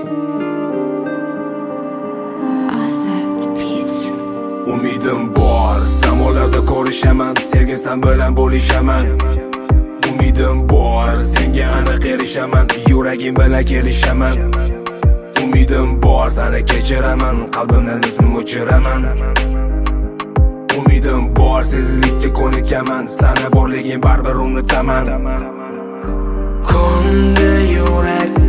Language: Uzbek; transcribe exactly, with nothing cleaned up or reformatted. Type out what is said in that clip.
Umidim bor, samolarda ko'rishaman, sevgin san bilan bo'lishaman. Umidim bor, senga aniq erishaman, yuragim bilan kelishaman. Umidim bor, seni kechiraman, qalbimdan izim o'chiraman. Umidim bor, sezlikka ko'nikaman, sana borliging baribir unutaman. Ko'ndi yurak